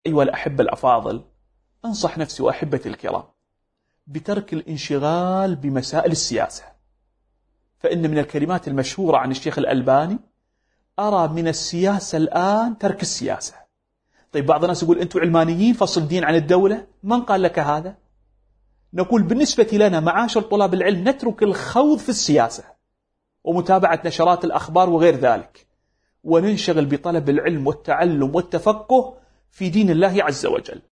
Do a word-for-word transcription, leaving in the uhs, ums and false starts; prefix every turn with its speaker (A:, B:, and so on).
A: أيها الأحبة الأفاضل، أنصح نفسي وأحبتي الكرام بترك الانشغال بمسائل السياسة، فإن من الكلمات المشهورة عن الشيخ الألباني: أرى من السياسة الآن ترك السياسة. طيب بعض الناس يقول أنتم علمانيين فصل دين عن الدولة، من قال لك هذا؟ نقول بالنسبة لنا معاشر طلاب العلم نترك الخوض في السياسة ومتابعة نشرات الأخبار وغير ذلك، وننشغل بطلب العلم والتعلم والتفقه في دين الله عز وجل.